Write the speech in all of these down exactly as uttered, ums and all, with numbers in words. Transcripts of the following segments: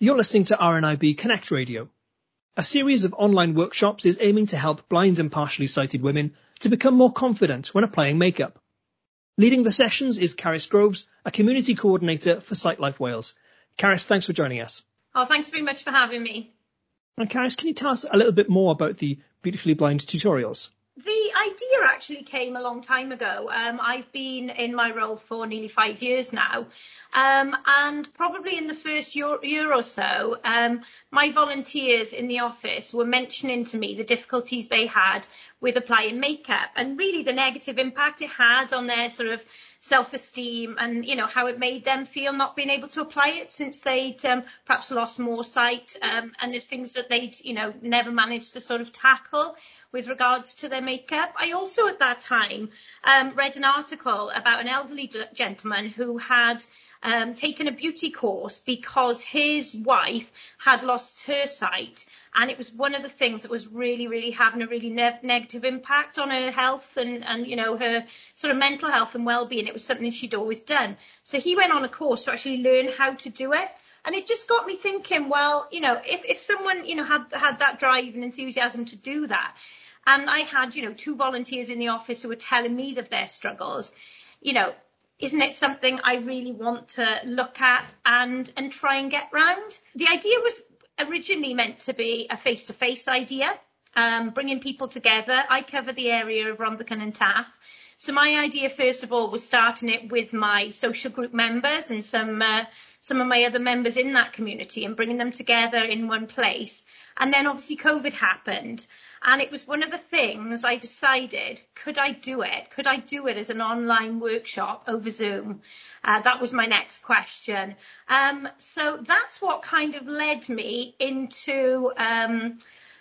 You're listening to R N I B Connect Radio. A series of online workshops is aiming to help blind and partially sighted women to become more confident when applying makeup. Leading the sessions is Caris Groves, a community coordinator for SightLife Wales. Caris, thanks for joining us. Oh, thanks very much for having me. And Caris, can you tell us a little bit more about the Beautifully Blind tutorials? The idea actually came a long time ago. Um, I've been in my role for nearly five years now. Um, and probably in the first year, year or so, um, my volunteers in the office were mentioning to me the difficulties they had with applying makeup and really the negative impact it had on their sort of self-esteem and, you know, how it made them feel not being able to apply it since they'd um, perhaps lost more sight um, and the things that they'd, you know, never managed to sort of tackle with regards to their makeup. I also at that time um, read an article about an elderly d- gentleman who had um, taken a beauty course because his wife had lost her sight, and it was one of the things that was really, really having a really ne- negative impact on her health and, and, you know, her sort of mental health and well-being. It was something she'd always done. So he went on a course to actually learn how to do it. And it just got me thinking, well, you know, if, if someone, you know, had had that drive and enthusiasm to do that, and I had, you know, two volunteers in the office who were telling me of their struggles, you know, isn't it something I really want to look at and, and try and get round? The idea was originally meant to be a face-to-face idea, um, bringing people together. I cover the area of Rhondda and Taff. So my idea, first of all, was starting it with my social group members and some uh, some of my other members in that community and bringing them together in one place. And then obviously COVID happened. And it was one of the things I decided, could I do it? Could I do it as an online workshop over Zoom? Uh, that was my next question. Um, so that's what kind of led me into um,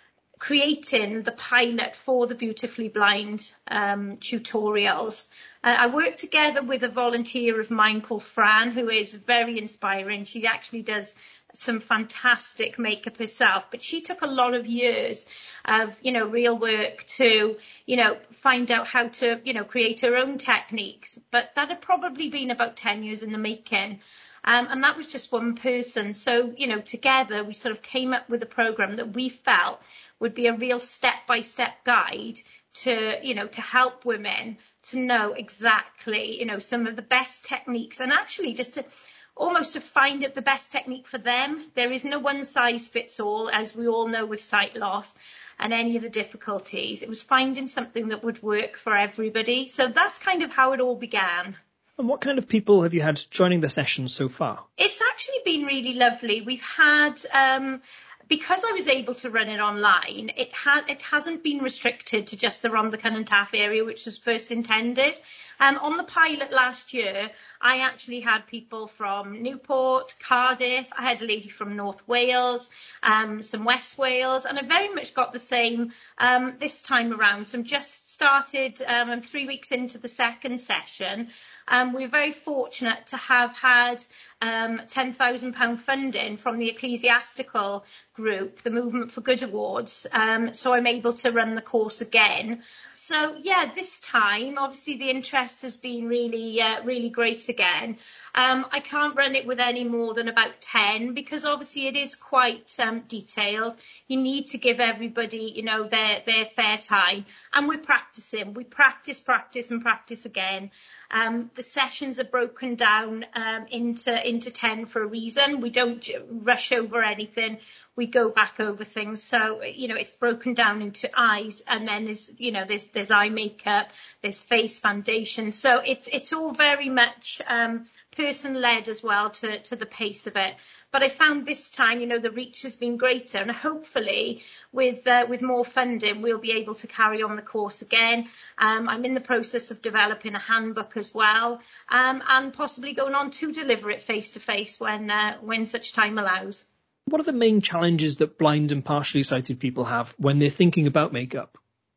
creating the pilot for the Beautifully Blind um, tutorials. Uh, I work together with a volunteer of mine called Fran, who is very inspiring. She actually does some fantastic makeup herself, but she took a lot of years of, you know, real work to, you know, find out how to, you know, create her own techniques. But that had probably been about ten years in the making. Um, and that was just one person. So, you know, together we sort of came up with a program that we felt would be a real step-by-step guide to, you know, to help women to know exactly, you know, some of the best techniques and actually just to almost to find out the best technique for them. There is no one size fits all, as we all know with sight loss and any of the difficulties. It was finding something that would work for everybody. So that's kind of how it all began. And what kind of people have you had joining the sessions so far? It's actually been really lovely. We've had... Um, Because I was able to run it online, it, ha- it hasn't been restricted to just the Rhondda and Taff area, which was first intended. Um, on the pilot last year, I actually had people from Newport, Cardiff, I had a lady from North Wales, um, some West Wales, and I very much got the same um, this time around. So I'm just started, um, I'm three weeks into the second session. Um, we're very fortunate to have had um, ten thousand pounds funding from the ecclesiastical group, the Movement for Good Awards. Um, so I'm able to run the course again. So, yeah, this time, obviously, the interest has been really, uh, really great again. Um, I can't run it with any more than about ten because obviously it is quite um, detailed. You need to give everybody, you know, their, their fair time. And we're practicing. We practice, practice and practice again. Um, the sessions are broken down um, into into ten for a reason. We don't rush over anything. We go back over things. So, you know, it's broken down into eyes and then there's, you know, there's there's eye makeup, there's face foundation. So it's it's all very much um, person-led as well to, to the pace of it. But I found this time, you know, the reach has been greater and hopefully with uh, with more funding, we'll be able to carry on the course again. Um, I'm in the process of developing a handbook as well um, and possibly going on to deliver it face-to-face when uh, when such time allows. What are the main challenges that blind and partially sighted people have when they're thinking about makeup?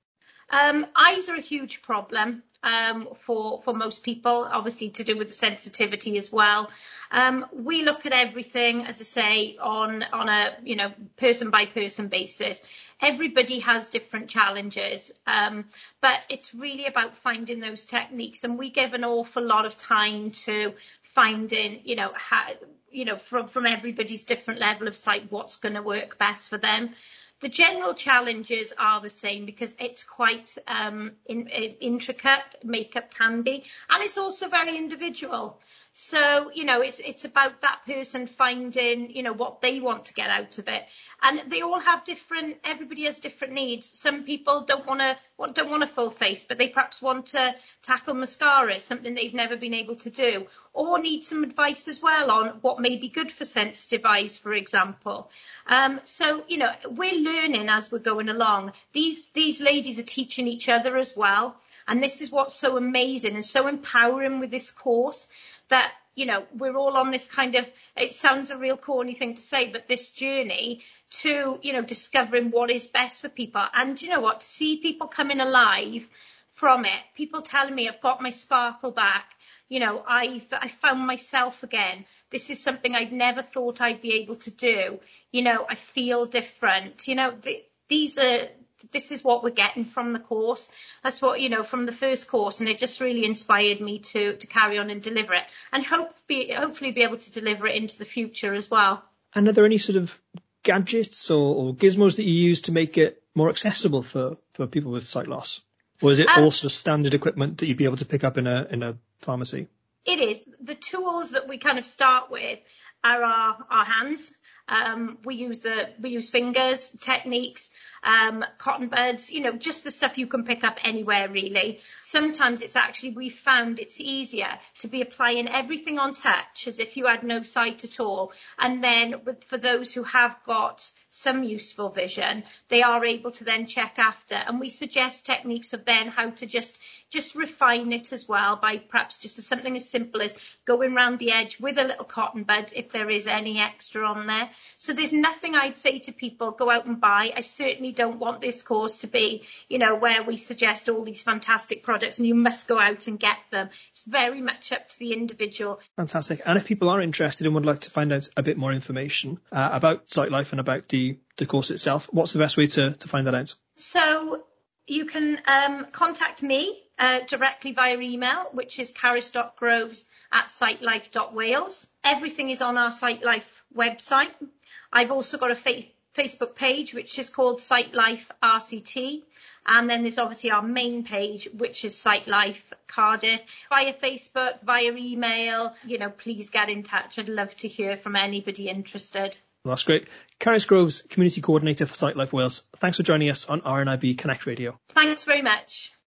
Um, eyes are a huge problem um, for for most people, obviously to do with the sensitivity as well. Um, we look at everything, as I say, on on a you know person by person basis. Everybody has different challenges, um, but it's really about finding those techniques, and we give an awful lot of time to finding, you know, how, you know, from, from everybody's different level of sight, what's going to work best for them. The general challenges are the same because it's quite um, in, in, intricate, makeup can be, and it's also very individual. So, you know, it's it's about that person finding, you know, what they want to get out of it. And they all have different, everybody has different needs. Some people don't want to, don't want a full face, but they perhaps want to tackle mascara, something they've never been able to do, or need some advice as well on what may be good for sensitive eyes, for example. Um, so, you know, we're learning as we're going along. These, these ladies are teaching each other as well. And this is what's so amazing and so empowering with this course, that, you know, we're all on this kind of, it sounds a real corny thing to say, but this journey to, you know, discovering what is best for people. And you know what, to see people coming alive from it, people telling me I've got my sparkle back, you know, I've, I found myself again. This is something I'd never thought I'd be able to do. You know, I feel different. You know, th- these are, this is what we're getting from the course. That's what, you know, from the first course. And it just really inspired me to, to carry on and deliver it, and hope be, hopefully be able to deliver it into the future as well. And are there any sort of gadgets or, or gizmos that you use to make it more accessible for, for people with sight loss? Or is it um, all sort of standard equipment that you'd be able to pick up in a, in a pharmacy? It is. The tools that we kind of start with are our, our hands. Um, we use the, we use fingers, techniques, um, cotton buds, you know, just the stuff you can pick up anywhere really. Sometimes it's actually, we found it's easier to be applying everything on touch as if you had no sight at all. And then with, for those who have got some useful vision, they are able to then check after. And we suggest techniques of then how to just, just refine it as well by perhaps just something as simple as going round the edge with a little cotton bud if there is any extra on there. So there's nothing I'd say to people, go out and buy. I certainly don't want this course to be, you know, where we suggest all these fantastic products and you must go out and get them. It's very much up to the individual. Fantastic. And if people are interested and would like to find out a bit more information uh, about SightLife and about the, the course itself, what's the best way to, to find that out? So you can um, contact me uh, directly via email, which is caris.groves at sightlife dot wales. Everything is on our SightLife website. I've also got a fa- Facebook page, which is called SightLife R C T. And then there's obviously our main page, which is SightLife Cardiff. Via Facebook, via email, you know, please get in touch. I'd love to hear from anybody interested. Well, that's great. Caris Groves, Community Coordinator for SightLife Wales. Thanks for joining us on R N I B Connect Radio. Thanks very much.